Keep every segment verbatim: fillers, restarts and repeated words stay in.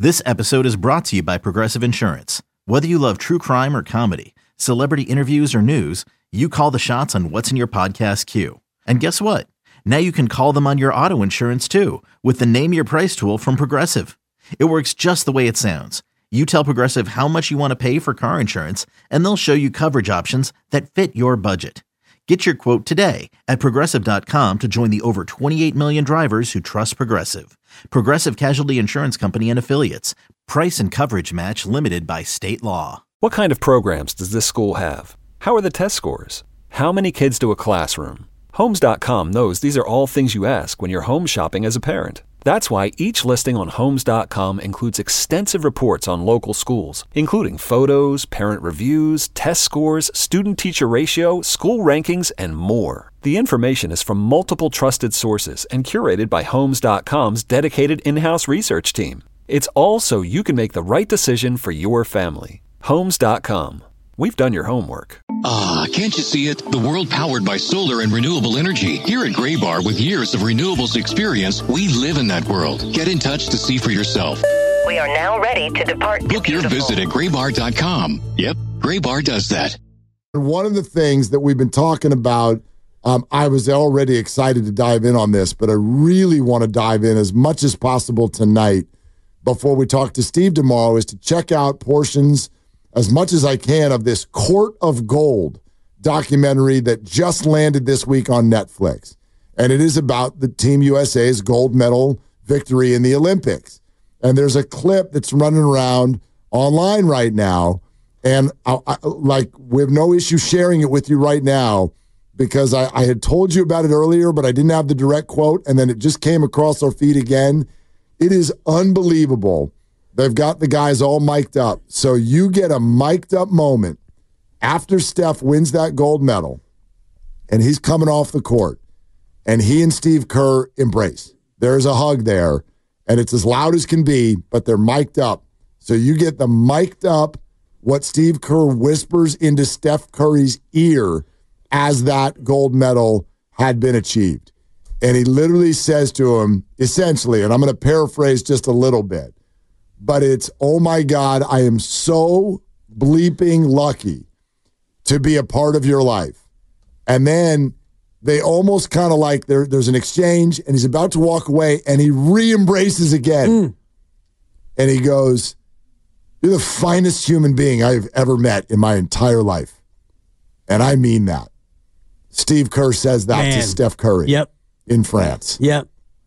This episode is brought to you by Progressive Insurance. Whether you love true crime or comedy, celebrity interviews or news, you call the shots on what's in your podcast queue. And guess what? Now you can call them on your auto insurance too with the Name Your Price tool from Progressive. It works just the way it sounds. You tell Progressive how much you want to pay for car insurance, and they'll show you coverage options that fit your budget. Get your quote today at Progressive dot com to join the over twenty-eight million drivers who trust Progressive. Progressive Casualty Insurance Company and Affiliates. Price and coverage match limited by state law. What kind of programs does this school have? How are the test scores? How many kids to a classroom? Homes dot com knows these are all things you ask when you're home shopping as a parent. That's why each listing on Homes dot com includes extensive reports on local schools, including photos, parent reviews, test scores, student-teacher ratio, school rankings, and more. The information is from multiple trusted sources and curated by Homes dot com's dedicated in-house research team. It's all so you can make the right decision for your family. Homes dot com. We've done your homework. Ah, can't you see it? The world powered by solar and renewable energy. Here at Graybar, with years of renewables experience, we live in that world. Get in touch to see for yourself. We are now ready to depart. Book your visit at graybar dot com. Yep, Graybar does that. One of the things that we've been talking about, um, I was already excited to dive in on this, but I really want to dive in as much as possible tonight before we talk to Steve tomorrow, is to check out portions as much as I can of this Court of Gold documentary that just landed this week on Netflix. And it is about the Team U S A's gold medal victory in the Olympics. And there's a clip that's running around online right now. And I, I, like, we have no issue sharing it with you right now because I, I had told you about it earlier, but I didn't have the direct quote. And then it just came across our feed again. It is unbelievable. They've got the guys all mic'd up. So you get a mic'd up moment after Steph wins that gold medal, and he's coming off the court, and he and Steve Kerr embrace. There's a hug there, and it's as loud as can be, but they're mic'd up. So you get the mic'd up, what Steve Kerr whispers into Steph Curry's ear as that gold medal had been achieved. And he literally says to him, essentially, and I'm going to paraphrase just a little bit, but it's, oh my God, I am so bleeping lucky to be a part of your life. And then they almost kind of like, there, there's an exchange, and he's about to walk away, and he re-embraces again. Mm. And he goes, you're the finest human being I've ever met in my entire life. And I mean that. Steve Kerr says that Man. to Steph Curry. Yep. In France. Yep.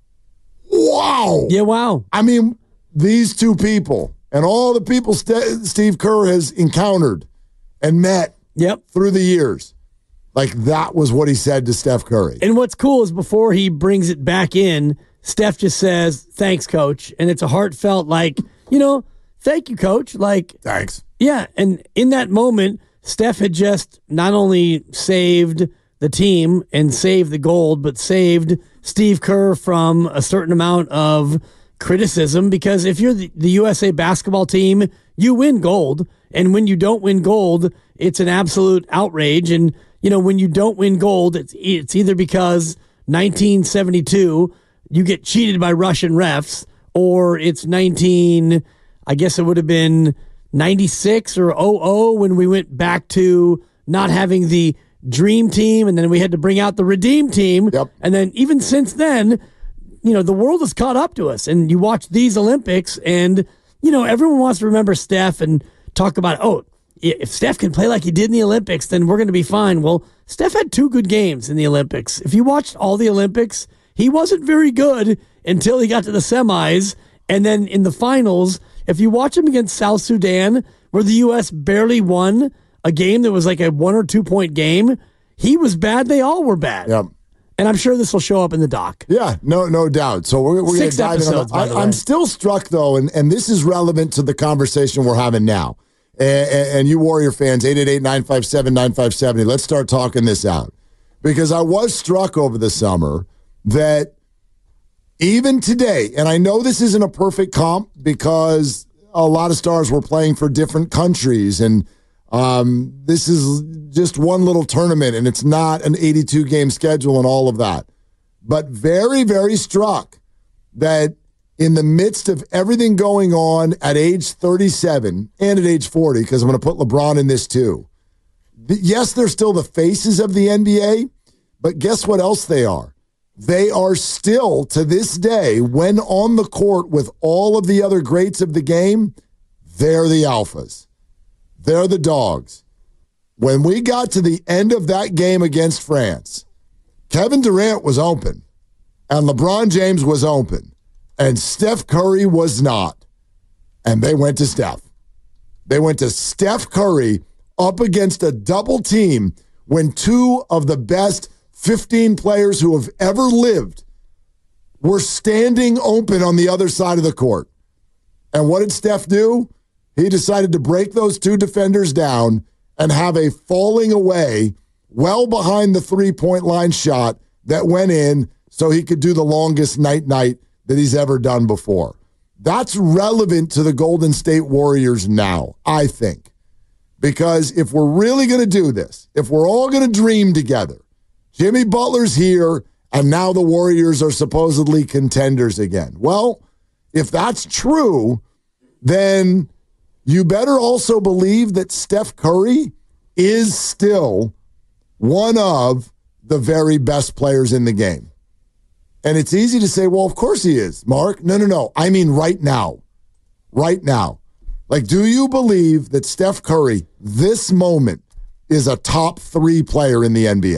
Wow. Yeah, wow. I mean, these two people and all the people St- Steve Kerr has encountered and met yep. through the years, like that was what he said to Steph Curry. And what's cool is before he brings it back in, Steph just says, thanks, coach. And it's a heartfelt, like, you know, thank you, coach. Like, thanks. Yeah. And in that moment, Steph had just not only saved the team and saved the gold, but saved Steve Kerr from a certain amount of criticism, because if you're the, the U S A basketball team, you win gold. And when you don't win gold, it's an absolute outrage. And, you know, when you don't win gold, it's, it's either because nineteen seventy-two, you get cheated by Russian refs, or it's nineteen, I guess it would have been ninety-six or oh oh when we went back to not having the dream team. And then we had to bring out the redeem team. Yep. And then even since then, you know, the world has caught up to us, and you watch these Olympics and, you know, everyone wants to remember Steph and talk about, oh, if Steph can play like he did in the Olympics, then we're going to be fine. Well, Steph had two good games in the Olympics. If you watched all the Olympics, he wasn't very good until he got to the semis. And then in the finals, if you watch him against South Sudan, where the U S barely won a game that was like a one or two point game, he was bad. They all were bad. Yep. And I'm sure this will show up in the doc. Yeah, no, no doubt. So we're, we're going to dive episodes, in on by the I, way. I'm still struck, though, and, and this is relevant to the conversation we're having now. And, and you Warrior fans, eight eight eight, nine five seven, nine five seven zero, let's start talking this out. Because I was struck over the summer that even today, and I know this isn't a perfect comp because a lot of stars were playing for different countries, and um, this is just one little tournament, and it's not an eighty-two game schedule and all of that. But very, very struck that in the midst of everything going on at age thirty-seven and at age forty, because I'm going to put LeBron in this too. Yes, they're still the faces of the N B A, but guess what else they are? They are still, to this day, when on the court with all of the other greats of the game, they're the alphas. They're the dogs. When we got to the end of that game against France, Kevin Durant was open, and LeBron James was open, and Steph Curry was not. And they went to Steph. They went to Steph Curry up against a double team when two of the best fifteen players who have ever lived were standing open on the other side of the court. And what did Steph do? He decided to break those two defenders down and have a falling away well behind the three-point line shot that went in so he could do the longest night-night that he's ever done before. That's relevant to the Golden State Warriors now, I think. Because if we're really going to do this, if we're all going to dream together, Jimmy Butler's here, and now the Warriors are supposedly contenders again. Well, if that's true, then you better also believe that Steph Curry is still one of the very best players in the game. And it's easy to say, well, of course he is, Mark. No, no, no. I mean right now. Right now. Like, do you believe that Steph Curry, this moment, is a top three player in the N B A?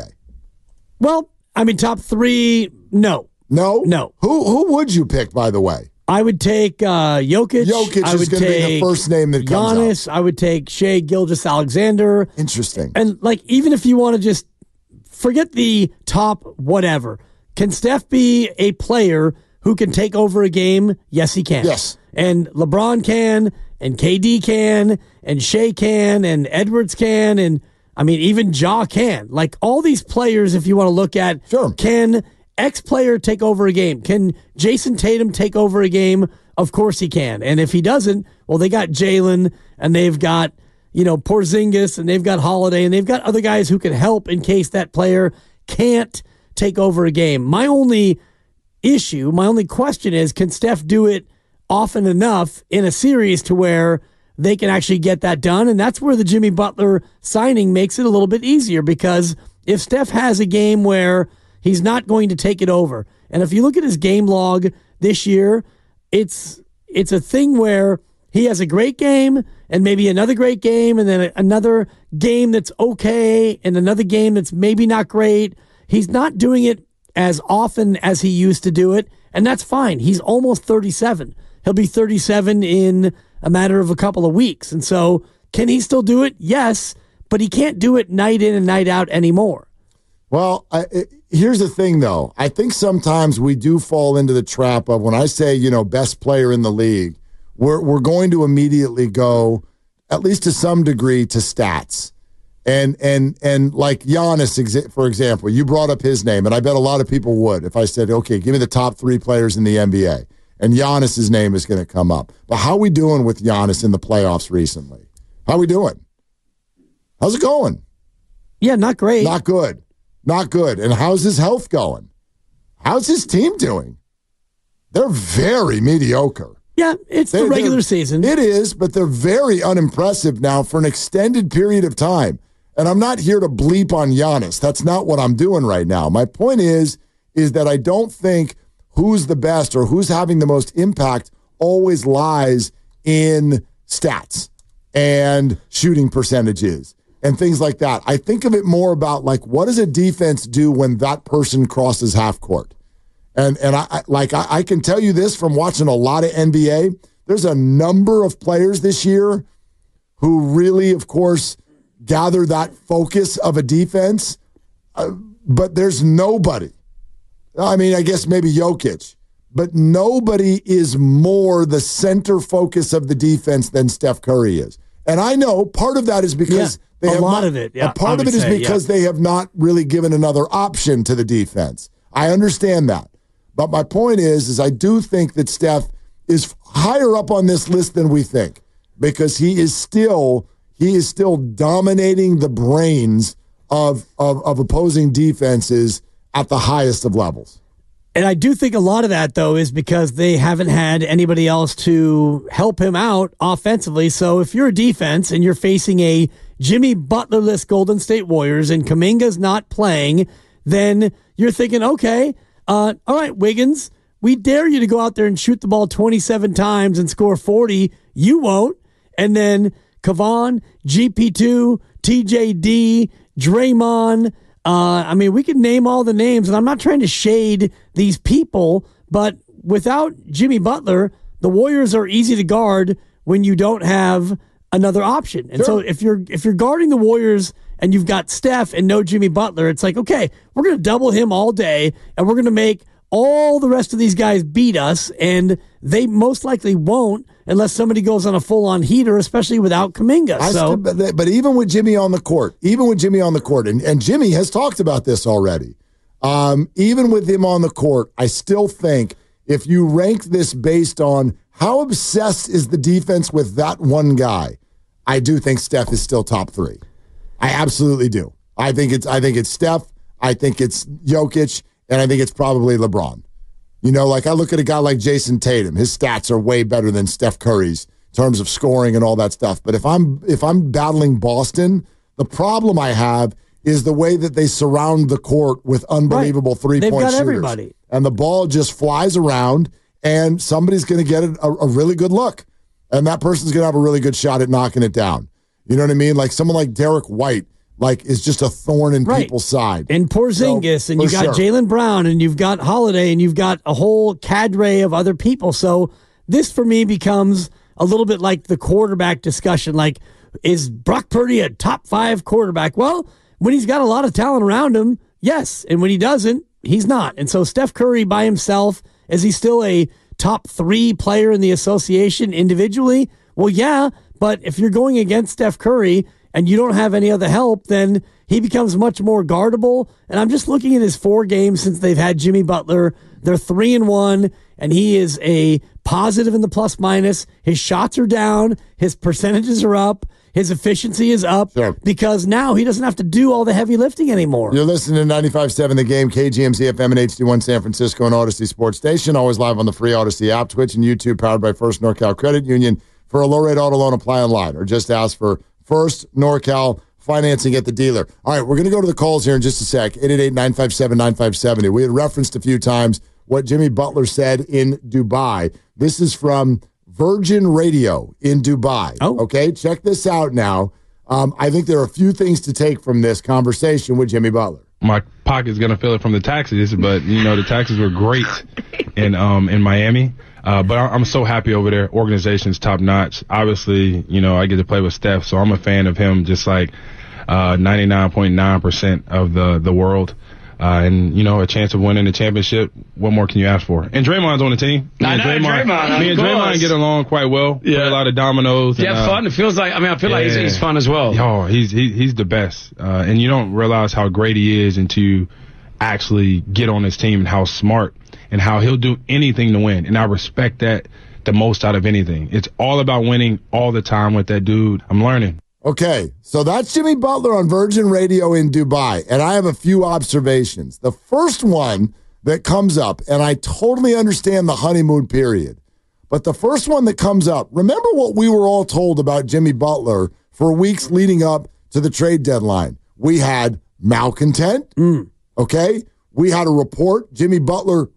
Well, I mean, top three, no. No? No. Who who would you pick, by the way? I would take uh, Jokic. Jokic I is would going to be the take first name that comes Giannis. up. I would take Shai Gilgeous-Alexander. Interesting. And, like, even if you want to just forget the top whatever, can Steph be a player who can take over a game? Yes, he can. Yes. And LeBron can, and K D can, and Shea can, and Edwards can, and, I mean, even Ja can. Like, all these players, if you want to look at, sure. Can X player take over a game? Can Jason Tatum take over a game? Of course he can. And if he doesn't, well, they got Jalen, and they've got, you know, Porzingis, and they've got Holiday, and they've got other guys who can help in case that player can't take over a game. My only issue, my only question is, can Steph do it often enough in a series to where they can actually get that done? And that's where the Jimmy Butler signing makes it a little bit easier, because if Steph has a game where he's not going to take it over, and if you look at his game log this year, it's it's a thing where he has a great game and maybe another great game and then another game that's okay and another game that's maybe not great. He's not doing it as often as he used to do it, and that's fine. He's almost thirty-seven. He'll be thirty-seven in a matter of a couple of weeks. And so can he still do it? Yes, but he can't do it night in and night out anymore. Well, I, it, here's the thing, though. I think sometimes we do fall into the trap of, when I say, you know, best player in the league, we're we're going to immediately go, at least to some degree, to stats. And and and like Giannis, for example, you brought up his name, and I bet a lot of people would if I said, okay, give me the top three players in the N B A. And Giannis's name is going to come up. But how are we doing with Giannis in the playoffs recently? How are we doing? How's it going? Yeah, not great. Not good. Not good. And how's his health going? How's his team doing? They're very mediocre. Yeah, it's they, the regular season. It is, but they're very unimpressive now for an extended period of time. And I'm not here to bleep on Giannis. That's not what I'm doing right now. My point is, is that I don't think who's the best or who's having the most impact always lies in stats and shooting percentages and things like that. I think of it more about, like, what does a defense do when that person crosses half court? And and I, I like I, I can tell you this from watching a lot of N B A. There's a number of players this year who really, of course, gather that focus of a defense, uh, but there's nobody. I mean, I guess maybe Jokic, but nobody is more the center focus of the defense than Steph Curry is. And I know part of that is because yeah, they a have lot not, of it. Yeah, a part of it is say, because yeah. they have not really given another option to the defense. I understand that. But my point is, is I do think that Steph is higher up on this list than we think, because he is still he is still dominating the brains of of, of opposing defenses at the highest of levels. And I do think a lot of that, though, is because they haven't had anybody else to help him out offensively. So if you're a defense and you're facing a Jimmy Butler-less Golden State Warriors and Kuminga's not playing, then you're thinking, okay, uh, all right, Wiggins, we dare you to go out there and shoot the ball twenty-seven times and score forty. You won't. And then Kevon, G P two, T J D, Draymond. Uh, I mean, we could name all the names, and I'm not trying to shade these people, but without Jimmy Butler, the Warriors are easy to guard when you don't have another option. And Sure. so if you're if you're guarding the Warriors and you've got Steph and no Jimmy Butler, it's like, okay, we're going to double him all day, and we're going to make all the rest of these guys beat us, and they most likely won't unless somebody goes on a full-on heater, especially without Kuminga. I So, still, but, but even with Jimmy on the court, even with Jimmy on the court, and, and Jimmy has talked about this already, um, even with him on the court, I still think if you rank this based on how obsessed is the defense with that one guy, I do think Steph is still top three. I absolutely do. I think it's I think it's Steph, I think it's Jokic, and I think it's probably LeBron. You know, like I look at a guy like Jason Tatum. His stats are way better than Steph Curry's in terms of scoring and all that stuff. But if I'm if I'm battling Boston, the problem I have is the way that they surround the court with unbelievable Right. three-point They've got shooters. everybody. And the ball just flies around, and somebody's going to get a, a really good look. And that person's going to have a really good shot at knocking it down. You know what I mean? Like someone like Derek White, like is just a thorn in Right. people's side. and Porzingis, So, and you for got sure. Jaylen Brown, and you've got Holiday, and you've got a whole cadre of other people. So this, for me, becomes a little bit like the quarterback discussion. Like, is Brock Purdy a top five quarterback? Well, when he's got a lot of talent around him, yes. And when he doesn't, he's not. And so Steph Curry by himself, is he still a top three player in the association individually? Well, yeah. But if you're going against Steph Curry and you don't have any other help, then he becomes much more guardable. And I'm just looking at his four games since they've had Jimmy Butler. They're three and one, and he is a positive in the plus minus. His shots are down. His percentages are up. His efficiency is up Sure. because now he doesn't have to do all the heavy lifting anymore. You're listening to ninety-five point seven The Game, K G M Z F M and H D one San Francisco and Odyssey Sports Station. Always live on the free Odyssey app, Twitch, and YouTube, powered by First NorCal Credit Union. For a low-rate auto loan, apply online or just ask for First NorCal financing at the dealer. All right, we're going to go to the calls here in just a sec. eight eight eight, nine five seven, nine five seven zero. We had referenced a few times what Jimmy Butler said in Dubai. This is from Virgin Radio in Dubai. Oh. Okay, check this out now. Um, I think there are a few things to take from this conversation with Jimmy Butler. My pocket's gonna feel it from the taxes, but you know the taxes were great in um in Miami. Uh, but I'm so happy over there. Organization's top notch. Obviously, you know I get to play with Steph, so I'm a fan of him. Just like uh, ninety-nine point nine percent of the the world. Uh, and, you know, a chance of winning the championship. What more can you ask for? And Draymond's on the team. Me I and know, Draymond, Me and of Draymond course. get along quite well. Yeah. Play a lot of dominoes. Yeah, and, uh, fun. It feels like, I mean, I feel like he's, yeah. he's fun as well. Oh, he's he, he's the best. Uh, and you don't realize how great he is until you actually get on his team and how smart and how he'll do anything to win. And I respect that the most out of anything. It's all about winning all the time with that dude. I'm learning. Okay, so that's Jimmy Butler on Virgin Radio in Dubai, and I have a few observations. The first one that comes up, and I totally understand the honeymoon period, but the first one that comes up, remember what we were all told about Jimmy Butler for weeks leading up to the trade deadline? We had malcontent, Mm. okay? We had a report. Jimmy Butler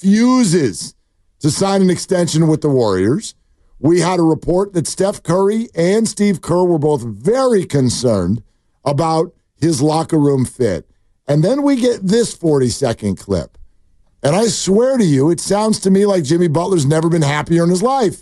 refuses to sign an extension with the Warriors. We had a report that Steph Curry and Steve Kerr were both very concerned about his locker room fit. And then we get this forty-second clip. And I swear to you, it sounds to me like Jimmy Butler's never been happier in his life.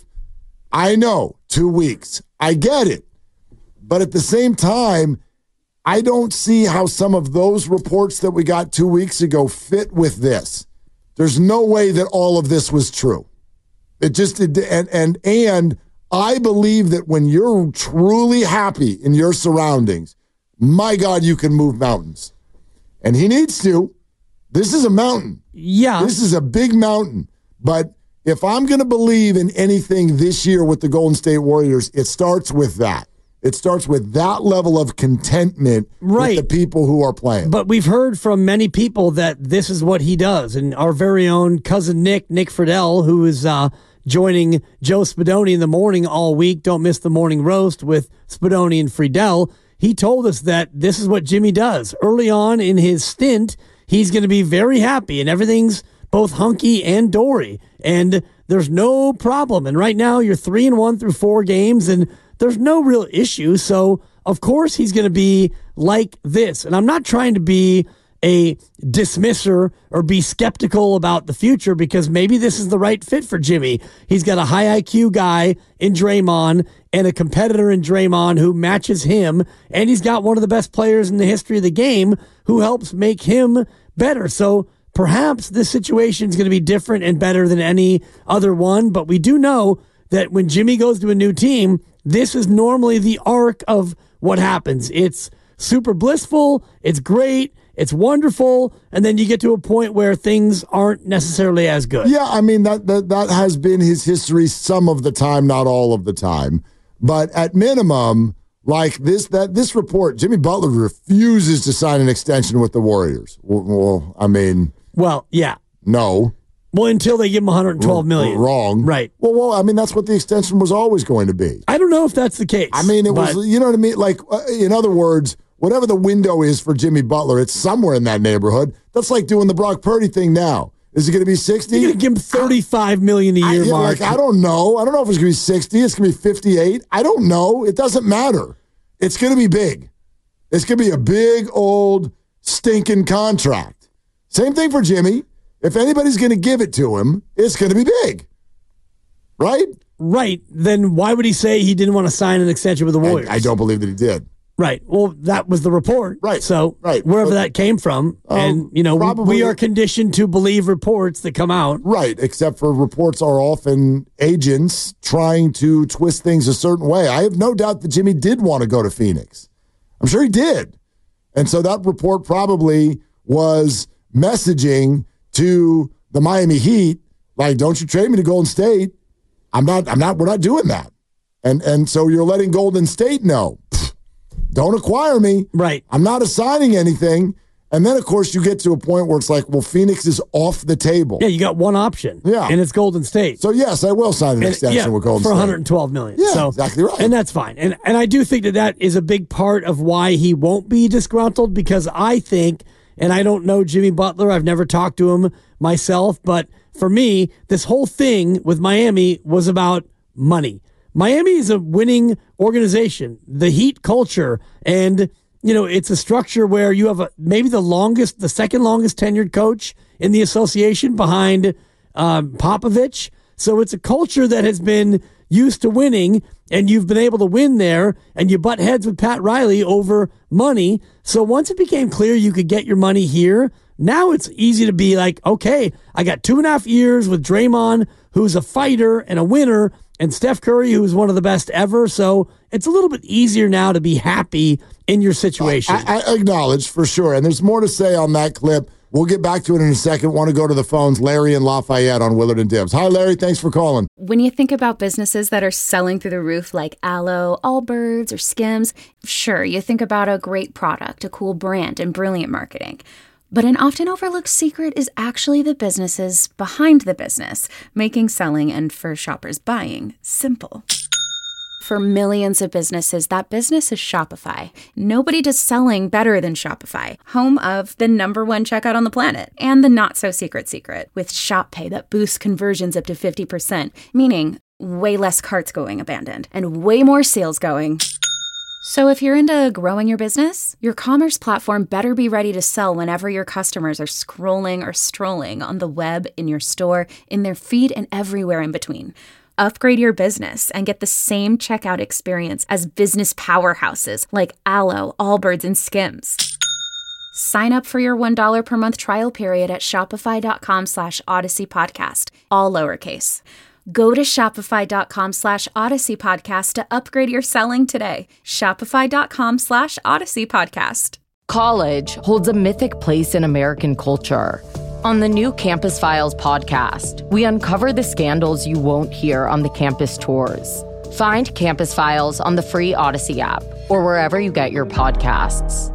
I know, two weeks. I get it. But at the same time, I don't see how some of those reports that we got two weeks ago fit with this. There's no way that all of this was true. It just it, and and and I believe that when you're truly happy in your surroundings, my God, you can move mountains. And he needs to. This is a mountain. Yeah. This is a big mountain. But if I'm going to believe in anything this year with the Golden State Warriors, it starts with that. It starts with that level of contentment Right. with the people who are playing. But we've heard from many people that this is what he does. And our very own cousin Nick, Nick Friedel, who is uh, joining Joe Spadoni in the morning all week, don't miss the morning roast with Spadoni and Friedel, he told us that this is what Jimmy does. Early on in his stint, he's going to be very happy and everything's both hunky and dory. And there's no problem. And right now you're three and one through four games and there's no real issue. So, of course, he's going to be like this. And I'm not trying to be a dismisser or be skeptical about the future because maybe this is the right fit for Jimmy. He's got a high I Q guy in Draymond and a competitor in Draymond who matches him. And he's got one of the best players in the history of the game who helps make him better. So perhaps this situation is going to be different and better than any other one. But we do know that when Jimmy goes to a new team, this is normally the arc of what happens. It's super blissful, it's great, it's wonderful, and then you get to a point where things aren't necessarily as good. Yeah, I mean, that, that, that has been his history some of the time, not all of the time. But at minimum, like this that this report, Jimmy Butler refuses to sign an extension with the Warriors. Well, well I mean... Well, yeah. No. Well, until they give him one hundred twelve million dollars. Wrong. Right. Well, well, I mean, that's what the extension was always going to be. I don't know if that's the case. I mean, it but... was, you know what I mean? Like, uh, in other words, whatever the window is for Jimmy Butler, it's somewhere in that neighborhood. That's like doing the Brock Purdy thing now. Is it going to be sixty? You're going to give him thirty-five million dollars a year, I, yeah, Mark. Like, I don't know. I don't know if it's going to be sixty. It's going to be fifty-eight. I don't know. It doesn't matter. It's going to be big. It's going to be a big, old, stinking contract. Same thing for Jimmy. If anybody's going to give it to him, it's going to be big. Right? Right. Then why would he say he didn't want to sign an extension with the Warriors? I, I don't believe that he did. Right. Well, that was the report. Right. So right. wherever but, that came from, um, and, you know, probably, we are conditioned to believe reports that come out. Right. Except for reports are often agents trying to twist things a certain way. I have no doubt that Jimmy did want to go to Phoenix. I'm sure he did. And so that report probably was messaging to the Miami Heat, like, don't you trade me to Golden State. I'm not, I'm not, we're not doing that. And and so you're letting Golden State know, don't acquire me. Right. I'm not assigning anything. And then, of course, you get to a point where it's like, well, Phoenix is off the table. Yeah, you got one option. Yeah. And it's Golden State. So, yes, I will sign an and, extension yeah, with Golden for State. one hundred twelve million Yeah, so, exactly right. And that's fine. And and I do think that that is a big part of why he won't be disgruntled, because I think, and I don't know Jimmy Butler, I've never talked to him myself, but for me, this whole thing with Miami was about money. Miami is a winning organization. The Heat culture, and you know, it's a structure where you have a, maybe the longest, the second longest tenured coach in the association behind um, Popovich. So it's a culture that has been used to winning, and you've been able to win there, and you butt heads with Pat Riley over money. So once it became clear you could get your money here, now it's easy to be like, okay, I got two and a half years with Draymond, who's a fighter and a winner, and Steph Curry, who's one of the best ever. So it's a little bit easier now to be happy in your situation. I, I acknowledge, for sure. And there's more to say on that clip. We'll get back to it in a second. Want to go to the phones. Larry and Lafayette on Willard and Dibs. Hi, Larry. Thanks for calling. When you think about businesses that are selling through the roof like Aloe, Allbirds, or Skims, sure, you think about a great product, a cool brand, and brilliant marketing. But an often overlooked secret is actually the businesses behind the business, making selling and, for shoppers, buying simple. For millions of businesses, that business is Shopify. Nobody does selling better than Shopify, home of the number one checkout on the planet, and the not-so-secret secret, with Shop Pay that boosts conversions up to fifty percent, meaning way less carts going abandoned, and way more sales going. So if you're into growing your business, your commerce platform better be ready to sell whenever your customers are scrolling or strolling on the web, in your store, in their feed, and everywhere in between. Upgrade your business and get the same checkout experience as business powerhouses like Aloe, Allbirds, and Skims. Sign up for your one dollar per month trial period at shopify.com slash Odyssey Podcast, all lowercase. Go to shopify.com slash Odyssey Podcast to upgrade your selling today. Shopify.com slash Odyssey Podcast. College holds a mythic place in American culture. On the new Campus Files podcast, we uncover the scandals you won't hear on the campus tours. Find Campus Files on the free Odyssey app or wherever you get your podcasts.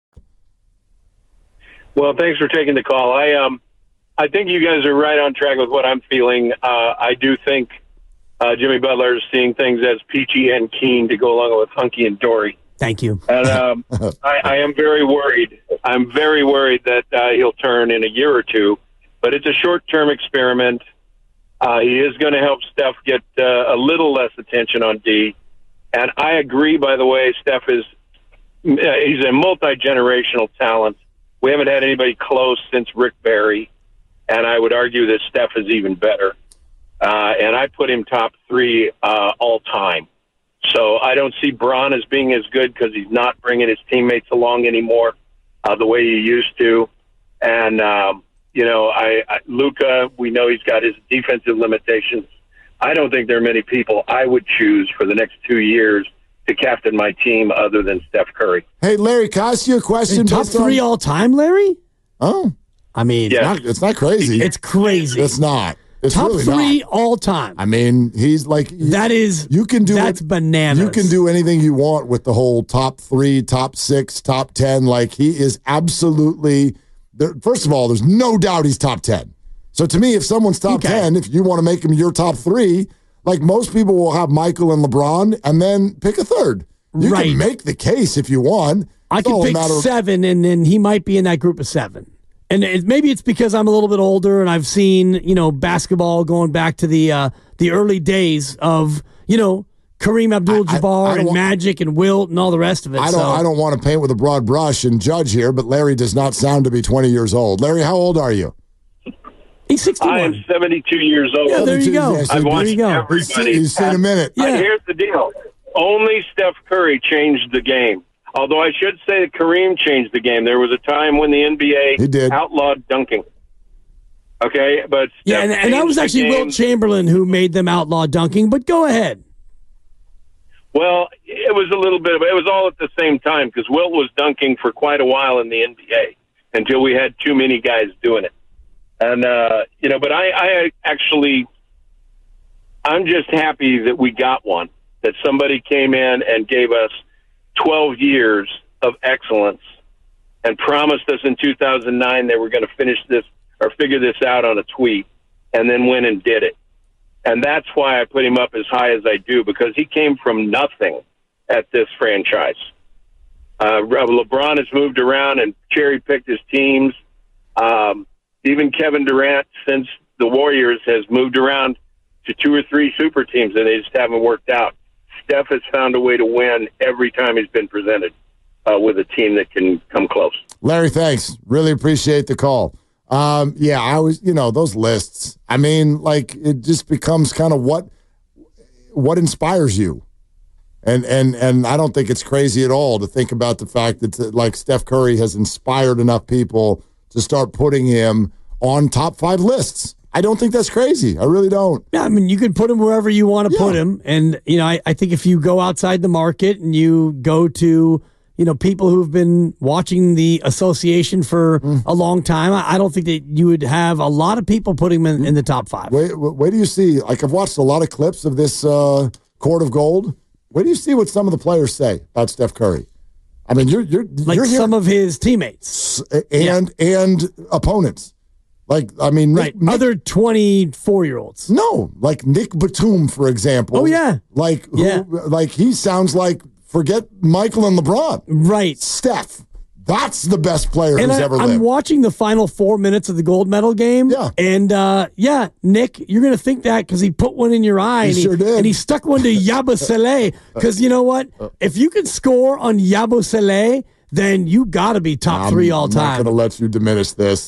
Well, thanks for taking the call. I um, I think you guys are right on track with what I'm feeling. Uh, I do think uh, Jimmy Butler is seeing things as peachy and keen to go along with hunky and dory. Thank you. And um, I, I am very worried. I'm very worried that uh, he'll turn in a year or two. But it's a short-term experiment. Uh, he is going to help Steph get uh, a little less attention on D. And I agree, by the way, Steph is he's a multi-generational talent. We haven't had anybody close since Rick Barry. And I would argue that Steph is even better. Uh, and I put him top three uh, all time. So I don't see Bron as being as good because he's not bringing his teammates along anymore uh, the way he used to. And, um, you know, I, I Luka, we know he's got his defensive limitations. I don't think there are many people I would choose for the next two years to captain my team other than Steph Curry. Hey, Larry, can I ask you a question? Top three on... all time, Larry? Oh. I mean, yeah. it's, not, it's not crazy. It's crazy. It's not. It's Top really three not. all time. I mean, he's like that is you can do that's it, bananas. You can do anything you want with the whole top three, top six, top ten. Like he is absolutely. There, first of all, there's no doubt he's top ten. So to me, if someone's top okay. ten, if you want to make him your top three, like most people will have Michael and LeBron, and then pick a third. You right. can make the case if you want. I It's could all a pick matter of- seven, and then he might be in that group of seven. And it, maybe it's because I'm a little bit older and I've seen, you know, basketball going back to the uh, the early days of, you know, Kareem Abdul-Jabbar and want, Magic and Wilt and all the rest of it. I don't so. I don't want to paint with a broad brush and judge here, but Larry does not sound to be twenty years old. Larry, how old are you? He's sixty-one. I am seventy-two years old. Yeah, there you go. Yeah, so I've watched there you go. everybody. He's seen a minute. Uh, Yeah. here's the deal. Only Steph Curry changed the game. Although I should say that Kareem changed the game. There was a time when the N B A He did. outlawed dunking. Okay, but Yeah, Steph and, and that was changed the actually game. Wilt Chamberlain who made them outlaw dunking, but go ahead. Well, it was a little bit of it was all at the same time because Wilt was dunking for quite a while in the N B A until we had too many guys doing it. And uh, you know, but I, I actually I'm just happy that we got one, that somebody came in and gave us twelve years of excellence and promised us in two thousand nine they were going to finish this or figure this out on a tweet and then went and did it. And that's why I put him up as high as I do, because he came from nothing at this franchise. Uh, LeBron has moved around and cherry-picked his teams. Um, even Kevin Durant, since the Warriors, has moved around to two or three super teams, and they just haven't worked out. Steph has found a way to win every time he's been presented uh, with a team that can come close. Larry, thanks. Really appreciate the call. Um, yeah, I was, you know, those lists. I mean, like, it just becomes kind of what what inspires you. And and and I don't think it's crazy at all to think about the fact that, like, Steph Curry has inspired enough people to start putting him on top five lists. I don't think that's crazy. I really don't. Yeah, I mean, you can put him wherever you want to Yeah. put him. And, you know, I, I think if you go outside the market and you go to, you know, people who've been watching the association for Mm. a long time, I, I don't think that you would have a lot of people putting him in, in the top five. Wait, wait do you see? Like, I've watched a lot of clips of this uh, Court of Gold. Where do you see what some of the players say about Steph Curry? I mean, you're you're Like you're some of his teammates. and and opponents. Like, I mean, Right. Nick, Nick, Other twenty-four-year-olds. no, like Nick Batum, for example. Oh, yeah. like who, Yeah. like he sounds like forget Michael and LeBron, Right. Steph. That's the best player And who's I, ever I'm lived. watching the final four minutes of the gold medal game. Yeah. And, uh, yeah, Nick, you're going to think that because he put one in your eye. He and sure did. And he stuck one to Yabusele. Because you know what? If you can score on Yabusele, then you got to be top I'm three all not time. going to let you diminish this.